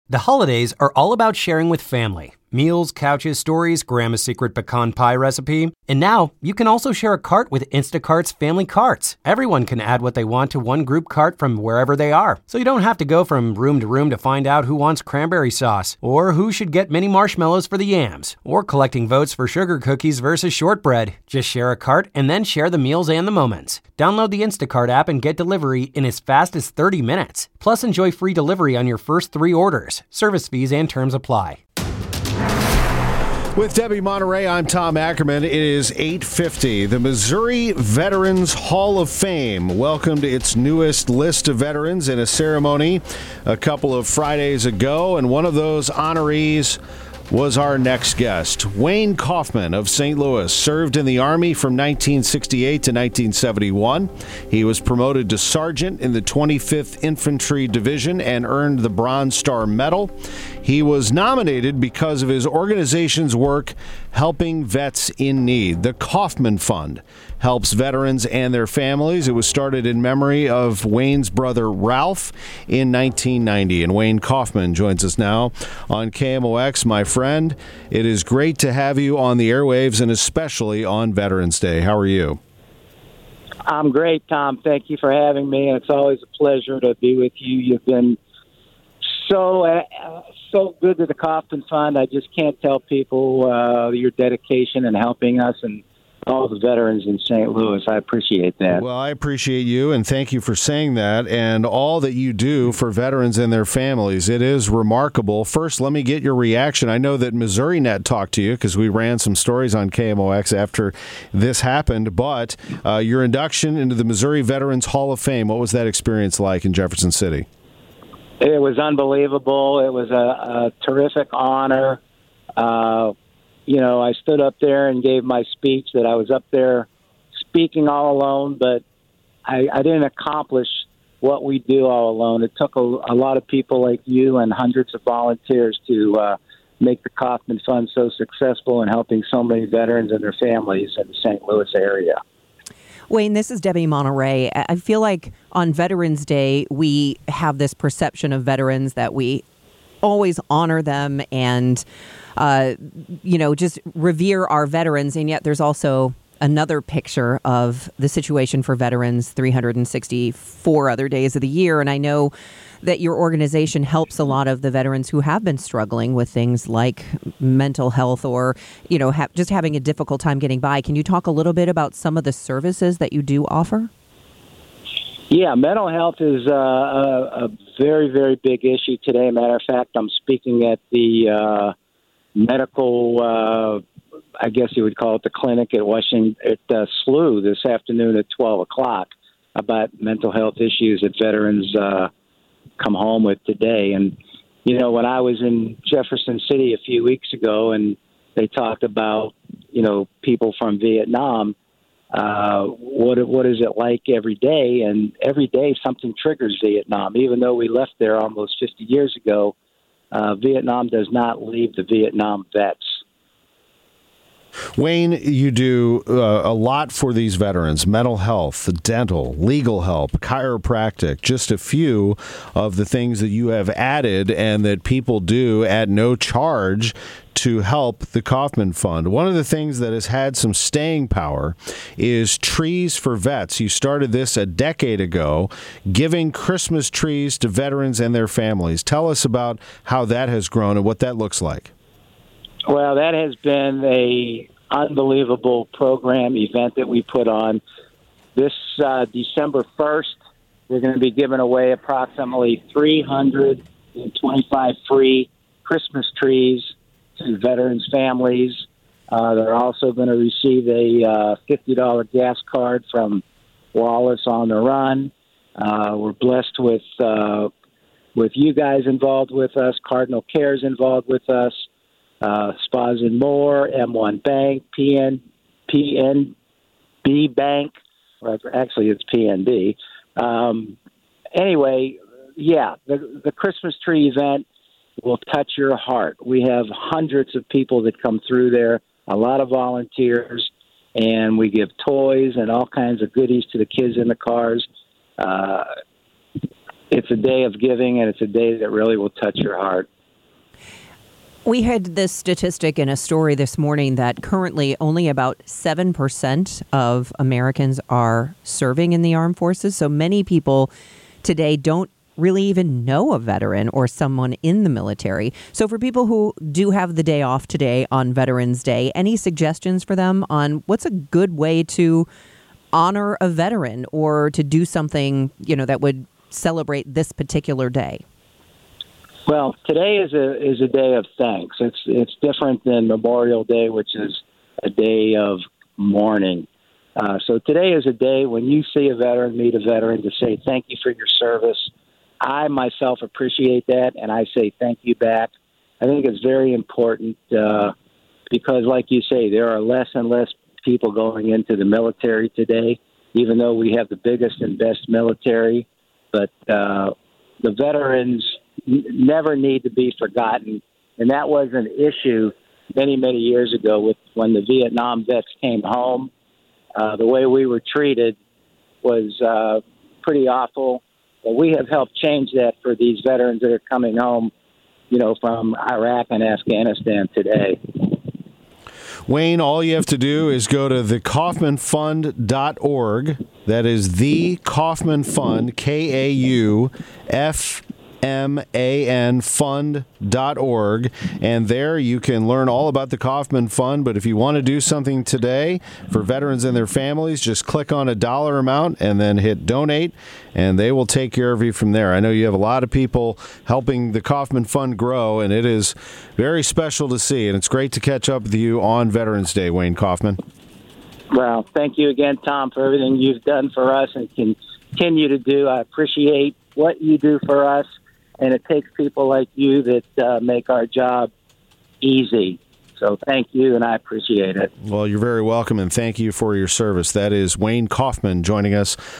The holidays are all about sharing with family. Meals, couches, stories, Grandma's secret pecan pie recipe. And now, you can also share a cart with Instacart's Family Carts. Everyone can add what they want to one group cart from wherever they are. So you don't have to go from room to find out who wants cranberry sauce, or who should get mini marshmallows for the yams, or collecting votes for sugar cookies versus shortbread. Just share a cart and then share the meals and the moments. Download the Instacart app and get delivery in as fast as 30 minutes. Plus, enjoy free delivery on your first 3 orders. Service fees and terms apply. With Debbie Monterey, I'm Tom Ackerman. It is 8:50. The Missouri Veterans Hall of Fame welcomed its newest list of veterans in a ceremony a couple of Fridays ago, and one of those honorees was our next guest. Wayne Kaufman of St. Louis served in the Army from 1968 to 1971. He was promoted to sergeant in the 25th Infantry Division and earned the Bronze Star Medal. He was nominated because of his organization's work helping vets in need. The Kaufman Fund helps veterans and their families. It was started in memory of Wayne's brother Ralph in 1990. And Wayne Kaufman joins us now on KMOX. My friend, it is great to have you on the airwaves, and especially on Veterans Day. How are you? I'm great, Tom. Thank you for having me, and it's always a pleasure to be with you. You've been so good to the Kaufman Fund. I just can't tell people your dedication and helping us and all the veterans in St. Louis. I appreciate that. Well, I appreciate you, and thank you for saying that, and all that you do for veterans and their families. It is remarkable. First, let me get your reaction. I know that Missouri Net talked to you because we ran some stories on KMOX after this happened, but your induction into the Missouri Veterans Hall of Fame, what was that experience like in Jefferson City? It was unbelievable. It was a terrific honor. I stood up there and gave my speech that I was up there speaking all alone, but I didn't accomplish what we do all alone. It took a lot of people like you and hundreds of volunteers to make the Kaufman Fund so successful in helping so many veterans and their families in the St. Louis area. Wayne, this is Debbie Monterey. I feel like on Veterans Day, we have this perception of veterans that we always honor them and, just revere our veterans. And yet there's also another picture of the situation for veterans 364 other days of the year. And I know that your organization helps a lot of the veterans who have been struggling with things like mental health or, just having a difficult time getting by. Can you talk a little bit about some of the services that you do offer? Yeah, mental health is a very, very big issue today. Matter of fact, I'm speaking at the medical, I guess you would call it the clinic at Washington, at SLU this afternoon at 12 o'clock about mental health issues that veterans come home with today. And, when I was in Jefferson City a few weeks ago and they talked about, people from Vietnam, what is it like every day? And every day something triggers Vietnam. Even though we left there almost 50 years ago, Vietnam does not leave the Vietnam vets. Wayne, you do a lot for these veterans: mental health, dental, legal help, chiropractic, just a few of the things that you have added and that people do at no charge to help the Kaufman Fund. One of the things that has had some staying power is Trees for Vets. You started this a decade ago, giving Christmas trees to veterans and their families. Tell us about how that has grown and what that looks like. Well, that has been a unbelievable program event that we put on. This December 1st, we're going to be giving away approximately 325 free Christmas trees to veterans' families. They're also going to receive a $50 gas card from Wallace on the Run. We're blessed with you guys involved with us, Cardinal Cares involved with us, Spas and More, M1 Bank, PNB Bank. Or actually, it's PNB. Anyway, yeah, the Christmas tree event will touch your heart. We have hundreds of people that come through there, a lot of volunteers, and we give toys and all kinds of goodies to the kids in the cars. It's a day of giving, and it's a day that really will touch your heart. We had this statistic in a story this morning that currently only about 7% of Americans are serving in the armed forces. So many people today don't really even know a veteran or someone in the military. So for people who do have the day off today on Veterans Day, any suggestions for them on what's a good way to honor a veteran or to do something, that would celebrate this particular day? Well, today is a day of thanks. It's different than Memorial Day, which is a day of mourning. So today is a day when you see a veteran, meet a veteran, to say thank you for your service. I myself appreciate that, and I say thank you back. I think it's very important because, like you say, there are less and less people going into the military today, even though we have the biggest and best military. But the veterans never need to be forgotten, and that was an issue many, many years ago when the Vietnam vets came home. The way we were treated was pretty awful. But we have helped change that for these veterans that are coming home, from Iraq and Afghanistan today. Wayne, all you have to do is go to thekaufmanfund.org. That is the Kaufman Fund, KAUFMAN fund.org, and there you can learn all about the Kaufman Fund. But if you want to do something today for veterans and their families, just click on a dollar amount and then hit donate, and they will take care of you from there. I know you have a lot of people helping the Kaufman Fund grow, and it is very special to see, and it's great to catch up with you on Veterans Day, Wayne Kaufman. Well, thank you again, Tom, for everything you've done for us and continue to do. I appreciate what you do for us, and it takes people like you that make our job easy. So thank you, and I appreciate it. Well, you're very welcome, and thank you for your service. That is Wayne Kaufman joining us